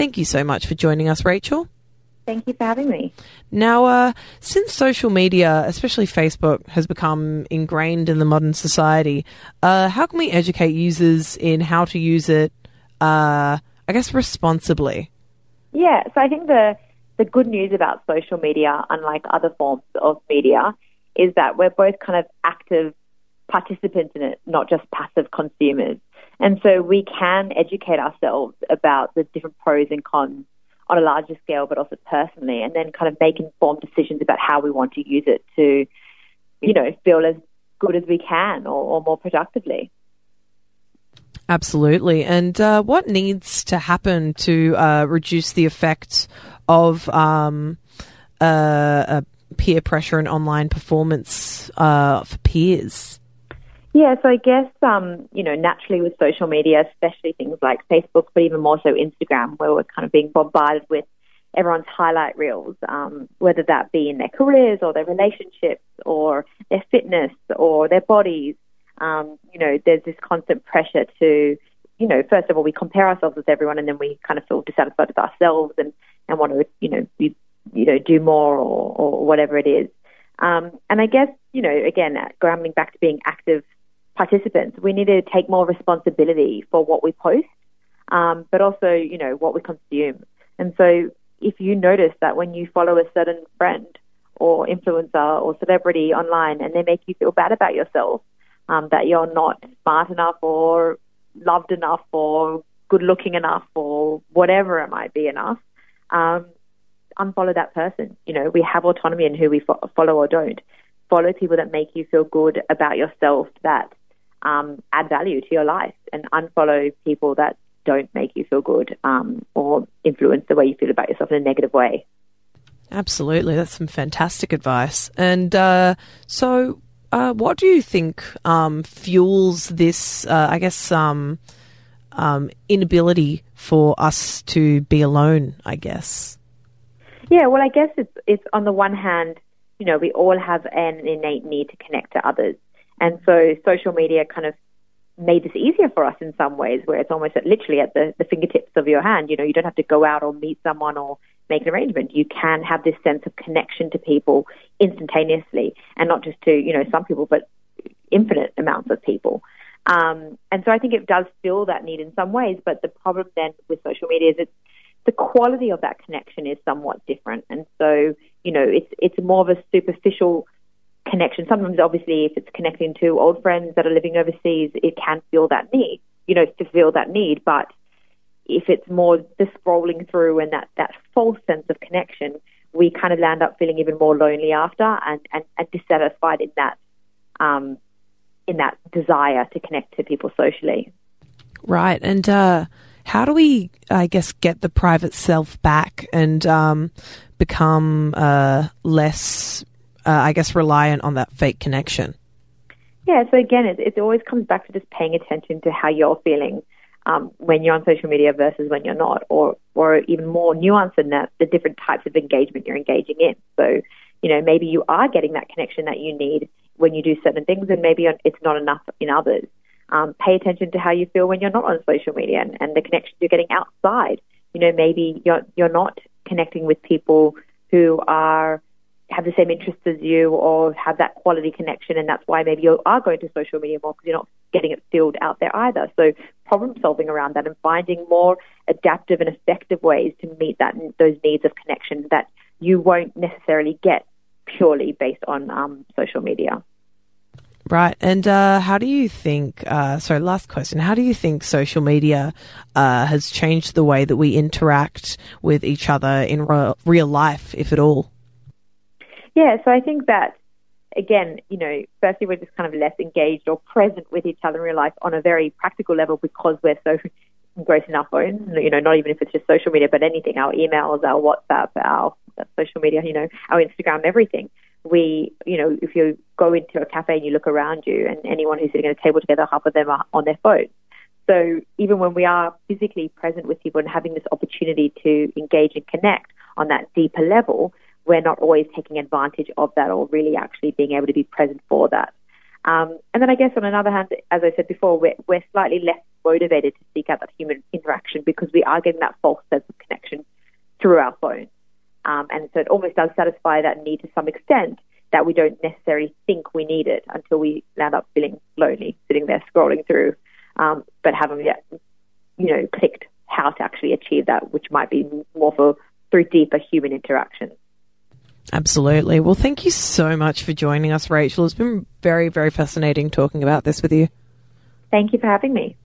Thank you so much for joining us, Rachel. Thank you for having me. Now, since social media, especially Facebook, has become ingrained in the modern society, how can we educate users in how to use it, responsibly? Yeah, so I think the good news about social media, unlike other forms of media, is that we're both kind of active participants in it, not just passive consumers. And so we can educate ourselves about the different pros and cons on a larger scale, but also personally, and then kind of make informed decisions about how we want to use it to, feel as good as we can or more productively. Absolutely. And what needs to happen to reduce the effects of peer pressure and online performance for peers? Yeah, so I guess, naturally with social media, especially things like Facebook, but even more so Instagram, where we're kind of being bombarded with everyone's highlight reels, whether that be in their careers or their relationships or their fitness or their bodies. There's this constant pressure to, first of all, we compare ourselves with everyone, and then we kind of feel dissatisfied with ourselves and want to, do more or whatever it is. And I guess, again, going back to being active participants, we need to take more responsibility for what we post, but also, what we consume. And so if you notice that when you follow a certain friend or influencer or celebrity online and they make you feel bad about yourself, that you're not smart enough or loved enough or good looking enough or whatever it might be enough, unfollow that person. We have autonomy in who we follow or don't. Follow people that make you feel good about yourself, that add value to your life, and unfollow people that don't make you feel good or influence the way you feel about yourself in a negative way. Absolutely. That's some fantastic advice. And what do you think fuels this, inability for us to be alone, I guess? Yeah, well, I guess it's on the one hand, we all have an innate need to connect to others. And so social media kind of made this easier for us in some ways, where it's almost literally at the fingertips of your hand. You don't have to go out or meet someone or make an arrangement. You can have this sense of connection to people instantaneously, and not just to, some people, but infinite amounts of people. And so I think it does fill that need in some ways, but the problem then with social media is the quality of that connection is somewhat different. And so, it's more of a superficial connection. Sometimes, obviously, if it's connecting to old friends that are living overseas, it can feel that need, to feel that need. But if it's more the scrolling through and that false sense of connection, we kind of land up feeling even more lonely after and dissatisfied in that desire to connect to people socially. Right. And how do we, get the private self back and become less, reliant on that fake connection? Yeah, so again, it always comes back to just paying attention to how you're feeling when you're on social media versus when you're not, or even more nuanced than that, the different types of engagement you're engaging in. So, maybe you are getting that connection that you need when you do certain things, and maybe it's not enough in others. Pay attention to how you feel when you're not on social media and the connections you're getting outside. Maybe you're not connecting with people who have the same interests as you or have that quality connection, and that's why maybe you are going to social media more, because you're not getting it filled out there either. So problem solving around that and finding more adaptive and effective ways to meet those needs of connection that you won't necessarily get purely based on social media. Right. And how do you think, last question, how do you think social media has changed the way that we interact with each other in real life, if at all? Yeah, so I think that, again, firstly, we're just kind of less engaged or present with each other in real life on a very practical level because we're so engrossed in our phones, not even if it's just social media, but anything, our emails, our WhatsApp, our social media, our Instagram, everything. If you go into a cafe and you look around you, and anyone who's sitting at a table together, half of them are on their phones. So even when we are physically present with people and having this opportunity to engage and connect on that deeper level, we're not always taking advantage of that or really actually being able to be present for that. And then I guess on another hand, as I said before, we're slightly less motivated to seek out that human interaction because we are getting that false sense of connection through our phone. And so it almost does satisfy that need to some extent that we don't necessarily think we need it until we end up feeling lonely, sitting there scrolling through, but haven't yet, clicked how to actually achieve that, which might be more through deeper human interaction. Absolutely. Well, thank you so much for joining us, Rachel. It's been very, very fascinating talking about this with you. Thank you for having me.